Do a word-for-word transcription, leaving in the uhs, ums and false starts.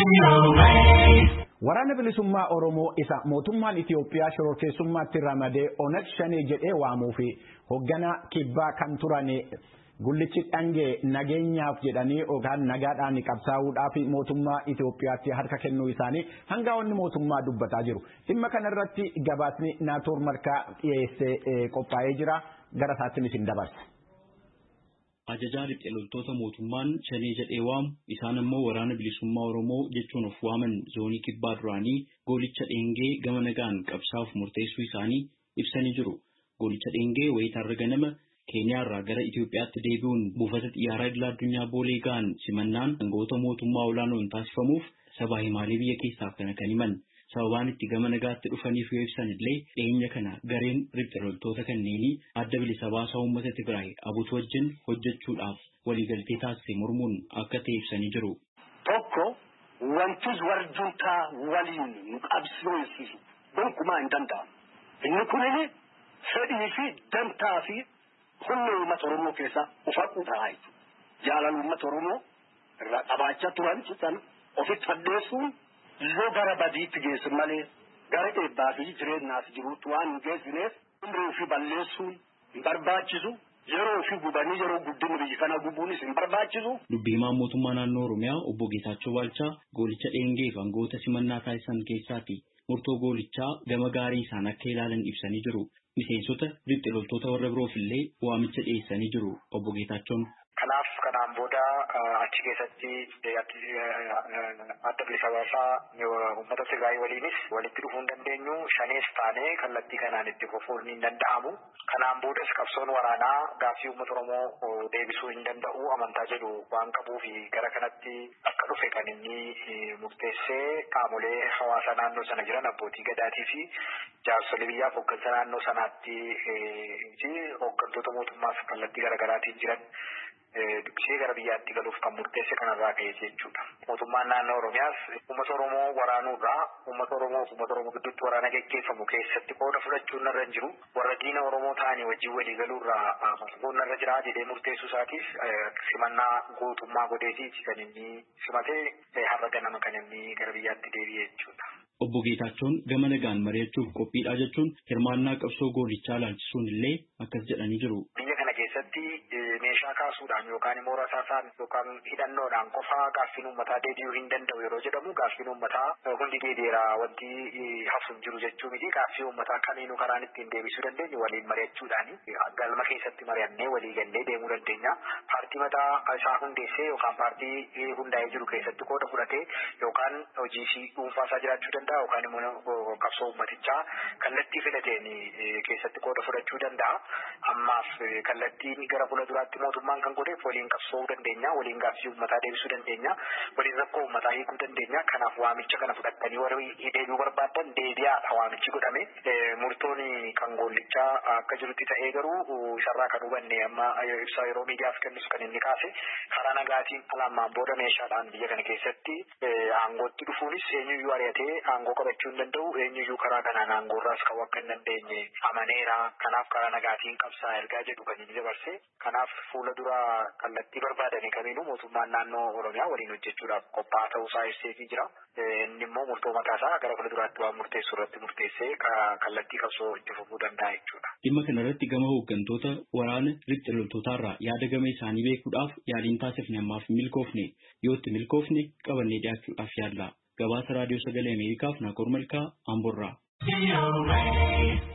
Waraana bilisummaa Oromoo isa mootummaan Itiyoophiyaa shororkeessummaatti ramadee Oneg Shanee jedhee waamuu fi hoogganaa kibbaa kan turan Gullichi Dhangee nageenyaaf jedhanii yookaan nagaadhaan qabsaa'uudhaaf mootummaa Itiyoophiyaatti harka kennuu isaanii hangafoonni mootummaa dubbataa jiru. Dhimma kanarratti gabaasni Naatoor Markaa dhiyeessee qophaa'ee jira. Gara isaatti isin dabarsa. Ajajaa riphee loltoota mootummaan Shanee jedhee waamu isaan immoo waraana bilisummaa Oromoo jechuun of waaman zoonii kibbaa duraanii Golicha Dhengee gama nagaan qabsaa'uuf murteessuu isaanii ibsanii jiru. Golicha Dhengee wayitarra ganama Keeniyaarraa gara Itiyoophiyaatti deebi'uun buufata xiyyaaraa idil addunyaa Boolee ga'an simannaan hangafoota mootummaa olaanoon taasifamuuf sabaa himaalee biyya keessaaf kana kan himan. Sababaan itti gama nagaatti dhufaniif yoo ibsan illee dhiyeenya kana gareen riphee loltoota kanneenii adda bilisa baasaa uummata Tigraay abuutu wajjin hojjechuudhaaf waliigaltee taasise mormuun akka ta'e ibsanii jiru. Tokko wanti warjuntaa waliin nu qabsiisuuf gonkumaa hin danda'amu. Inni kunini fedhii fi dantaa fi humna uummata Oromoo keessaa ufaquu ta'a jechuudha. Jaalala uummata Oromoo irraa qabaachaa turan san ofitti addeessuun yoo gara badiitti geessu malee gara eebbaa fi jireenyaaf jiruutti waan hin geessineef umrii fi balleessuun hin barbaachisu. Yeroo fi gubanii yeroo guddina biyya kana gubuunis hin barbaachisu. Dubbii himaa mootummaa naannoo Oromiyaa obbo Geetaachoo Baalchaa Golicha Dhengee fi hangafoota simannaa taasisan keessaati murtoo Golichaa gama gaarii isaan akka ilaalan ibsanii jiru. Miseensota riphee loltoota warra biroof illee waamicha dhiyeessanii jiru obbo Geetaachoon. Kanaaf kanaan booda achi keessatti adda bilisa baasaa uummata Tigraay waliinis walitti dhufuu hin dandeenyu. Shanees taanee kallattii kanaan itti fufuun hin danda'amu. Kanaan boodas qabsoon waraanaa gaaffii uummata Oromoo deebisuu hin danda'u amantaa jedhu waan qabuu fi gara kanatti akka dhufe kan inni murteessee qaamolee hawaasa naannoo sana jiran abbootii gadaatii fi jaarsolii biyyaaf hooggansa naannoo sanaatti fi hooggantoota mootummaaf kallattii garaagaraatiin jiran dubbisee gara biyyaatti galuuf kan murteesse kanarraa ka'e jechuudha. Mootummaan naannoo Oromiyaas uummata Oromoo waraanuurraa uummata Oromoo fi uummata Oromoo gidduutti waraana geggeeffamu keessatti qooda fudhachuun narra hin jiru. Warra diina Oromoo ta'anii wajjin walii galuurraa qooda narra jira jedhee murteessuu isaatiif simannaa guutummaa godheetiiti kan inni simatee har'a ganama kan inni gara biyyaatti deebi'e jechuudha. Obbo Geetaachoon gama nagaan mari'achuuf qophiidha jechuun hirmaannaa qabsoo Golichaa ilaalchisuun illee akkas jedhanii jiru. Biyya kana keessatti meeshaa kaasuudhaan yookaan immoo rasaasaan yookaan hidhannoodhaan qofaa gaaffiin uummataa deebi'uu hin danda'u yeroo jedhamu gaaffiin uummataa hundi deebi'eera wanti hafu hin jiru jechuu miti. Gaaffii uummataa kamiinuu karaan ittiin deebisuu dandeenyu waliin mari'achuudhaani galma keessatti mari'annee walii gallee deemuu dandeenya. Paartii mataa isaa hundeessee yookaan paartii hundaa'ee jiru keessatti qooda fudhatee yookaan hojii ishii dhuunfaa isaa jiraachuu danda'a yookaan immoo qabsoo uummatichaa kallattii filateen keessatti qooda fudhachuu danda'a. Ammaaf kallattiin gara fuulduraatti mootummaan kan godheef waliin qabsoomuu dandeenya, waliin gaaffii uummataa deebisuu dandeenya, waliin rakkoo uummataa hiikuu dandeenya. Kanaaf waamicha kana fudhattanii warri deebi'uu barbaadan deebi'aadha waamichi godhame. Murtoon kan Golichaa akka jirutti ta'ee garuu isarraa kan hubanne amma ibsaa yeroo miidiyaaf kennus kan inni kaase karaa nagaatiin alamaan booda meeshaadhaan biyya kana keessatti aangootti dhufuunis eenyuyyuu ari'atee aangoo qabachuu hin danda'u, eenyuyyuu karaa kanaan aangoorraas ka'uu akka hin dandeenye amaneera. Kanaaf karaa nagaatiin qabsaa ergaa jedhu kan inni dabarse. Kanaaf fuula dura kallattii barbaadame kamiinuu mootummaan naannoo Oromiyaa waliin hojjechuudhaaf qophaa'aa ta'uusaa ibseefii jira. Inni immoo murtoo mataasaa gara fuula duraatti waan murteessu irratti murteessee kallattii qabsoo itti fufuu danda'a jechuudha. Dhimma kanarratti gama hooggantoota waraana riphee loltootaarraa yaada gama isaanii beekuudhaaf yaaliin taasifne ammaaf milkoofne yoo itti milkoofne qabannee dhiyaachuudhaaf yaalla. Gabaasa raadiyoo sagalee Ameerikaaf Nakoor Malkaa Amborraa.